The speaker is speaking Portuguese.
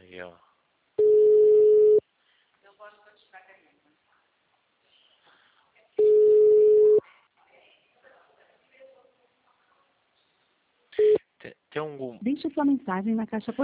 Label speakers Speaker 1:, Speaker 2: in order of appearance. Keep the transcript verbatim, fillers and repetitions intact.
Speaker 1: aí, ó. Tem, tem algum...
Speaker 2: Deixe sua mensagem na caixa